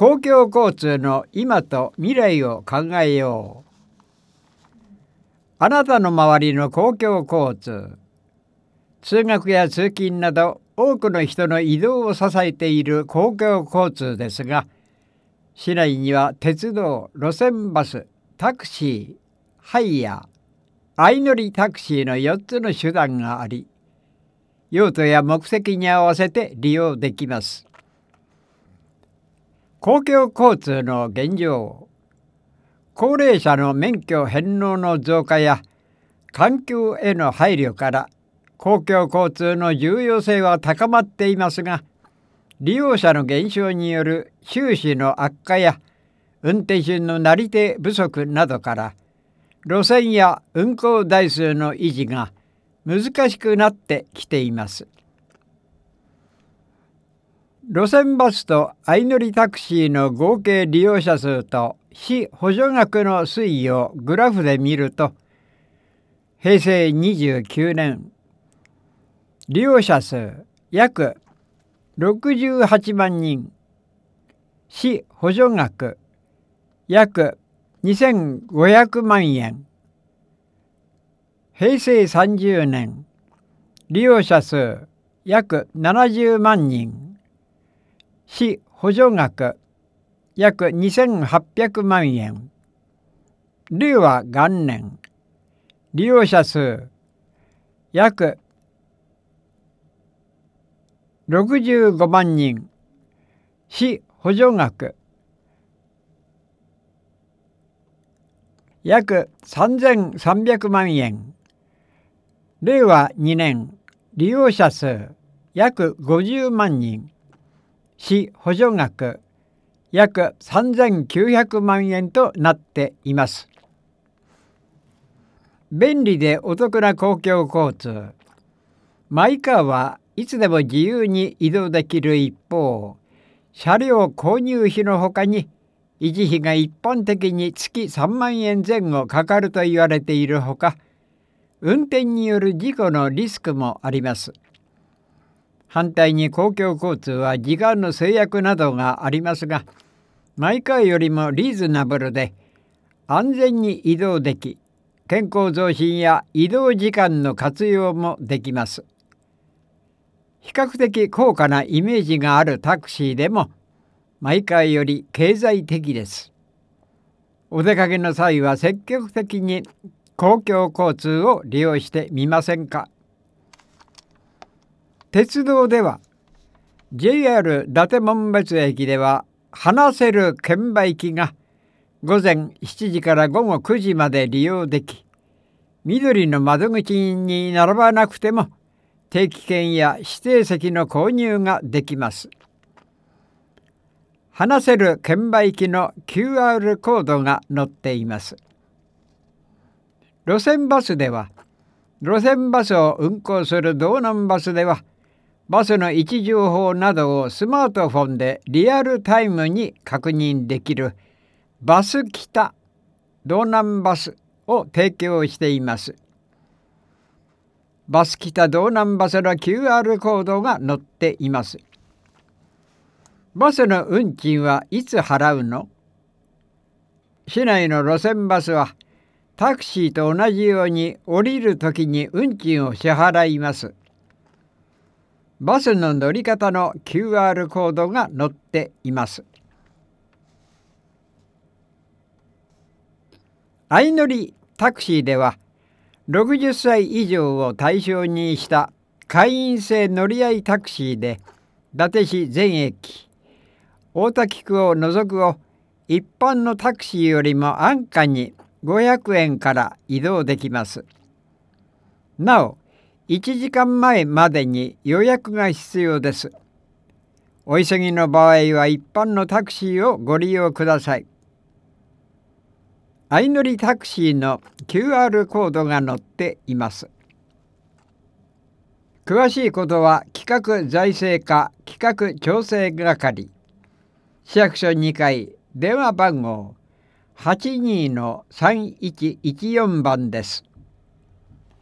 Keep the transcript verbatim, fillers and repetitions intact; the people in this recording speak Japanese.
公共交通の今と未来を考えよう。あなたの周りの公共交通、通学や通勤など多くの人の移動を支えている公共交通ですが、市内には鉄道、路線バス、タクシー、ハイヤー、相乗りタクシーのよっつの手段があり、用途や目的に合わせて利用できます。公共交通の現状、高齢者の免許返納の増加や環境への配慮から公共交通の重要性は高まっていますが、利用者の減少による収支の悪化や運転手のなり手不足などから路線や運行台数の維持が難しくなってきています。路線バスと相乗りタクシーの合計利用者数と市補助額の推移をグラフで見ると、へいせいにじゅうきゅうねん、利用者数約ろくじゅうはちまんにん、市補助額約にせんごひゃくまんえん、へいせいさんじゅうねん、利用者数約ななじゅうまんにん、市補助額約にせんはっぴゃくまんえん、令和元年、利用者数約ろくじゅうごまんにん、市補助額約さんぜんさんびゃくまんえん、れいわにねん、利用者数約ごじゅうまんにん、市補助額約さんぜんきゅうひゃくまんえんとなっています。便利でお得な公共交通、マイカーはいつでも自由に移動できる一方、車両購入費のほかに維持費が一般的に月さんまんえんぜん後かかると言われているほか、運転による事故のリスクもあります。反対に公共交通は時間の制約などがありますが、マイカーよりもリーズナブルで安全に移動でき、健康増進や移動時間の活用もできます。比較的高価なイメージがあるタクシーでもマイカーより経済的です。お出かけの際は積極的に公共交通を利用してみませんか。鉄道では ジェイアール 伊達紋別駅では話せる券売機がごぜんしちじからごごくじまで利用でき、緑の窓口に並ばなくても定期券や指定席の購入ができます。話せる券売機の キューアール コードが載っています。路線バスでは、路線バスを運行する道南バスでは、バスの位置情報などをスマートフォンでリアルタイムに確認できるバスキタ道南バスを提供しています。バスキタ道南バスの キューアール コードが載っています。バスの運賃はいつ払うの？市内の路線バスはタクシーと同じように降りるときに運賃を支払います。バスの乗り方の キューアール コードが載っています。相乗りタクシーではろくじゅっさい以上を対象にした会員制乗り合いタクシーで伊達市全駅、大田区を除くを一般のタクシーよりも安価にごひゃくえんから移動できます。なお、いちじかんまえまでに予約が必要です。お急ぎの場合は一般のタクシーをご利用ください。相乗りタクシーの キューアール コードが載っています。詳しいことは企画財政課企画調整係、市役所にかい、電話番号 はちにーのさんいちいちよん 番です。